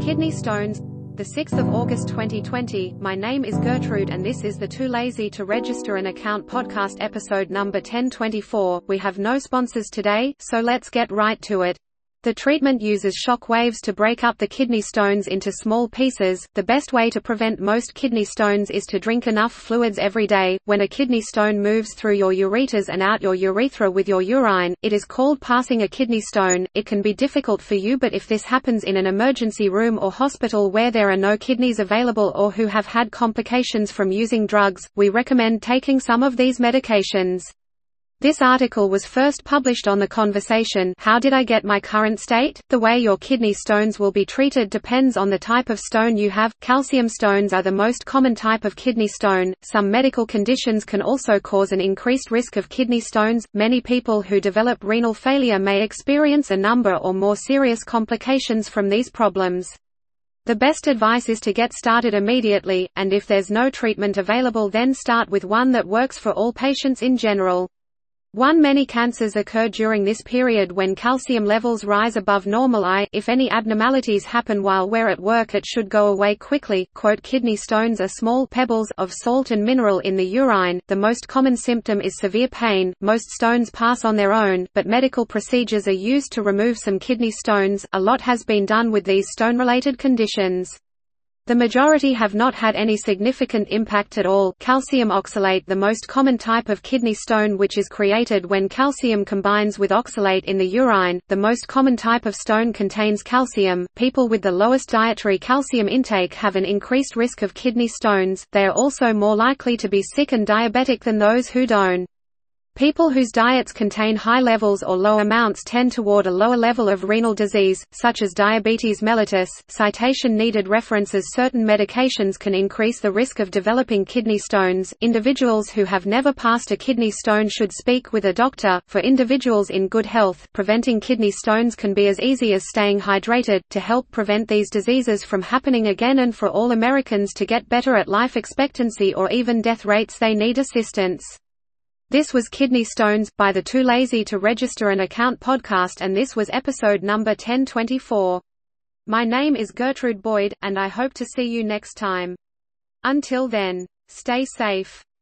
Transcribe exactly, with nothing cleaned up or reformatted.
Kidney stones. The sixth of August twenty twenty. My name is Gertrude and this is the Too Lazy to Register an Account podcast episode number ten twenty-four. We have no sponsors today, so let's get right to it. The treatment uses shock waves to break up the kidney stones into small pieces. The best way to prevent most kidney stones is to drink enough fluids every day. When a kidney stone moves through your ureters and out your urethra with your urine, it is called passing a kidney stone. It can be difficult for you, but if this happens in an emergency room or hospital where there are no kidneys available or who have had complications from using drugs, we recommend taking some of these medications. This article was first published on The Conversation. How did I get my current state? The way your kidney stones will be treated depends on the type of stone you have. Calcium stones are the most common type of kidney stone. Some medical conditions can also cause an increased risk of kidney stones. Many people who develop renal failure may experience a number or more serious complications from these problems. The best advice is to get started immediately, and if there's no treatment available, then start with one that works for all patients in general. one Many cancers occur during this period when calcium levels rise above normal. I, if any abnormalities happen while we're at work, it should go away quickly. Quote, kidney stones are small pebbles of salt and mineral in the urine. The most common symptom is severe pain. Most stones pass on their own, but medical procedures are used to remove some kidney stones. A lot has been done with these stone-related conditions. The majority have not had any significant impact at all. Calcium oxalate, the most common type of kidney stone, which is created when calcium combines with oxalate in the urine. The most common type of stone contains calcium. People with the lowest dietary calcium intake have an increased risk of kidney stones. They are also more likely to be sick and diabetic than those who don't. People whose diets contain high levels or low amounts tend toward a lower level of renal disease, such as diabetes mellitus. Citation needed references. Certain medications can increase the risk of developing kidney stones. Individuals who have never passed a kidney stone should speak with a doctor. For individuals in good health, preventing kidney stones can be as easy as staying hydrated. To help prevent these diseases from happening again, and for all Americans to get better at life expectancy or even death rates, they need assistance. This was Kidney Stones, by the Too Lazy to Register an Account podcast, and this was episode number ten twenty-four. My name is Gertrude Boyd, and I hope to see you next time. Until then, stay safe.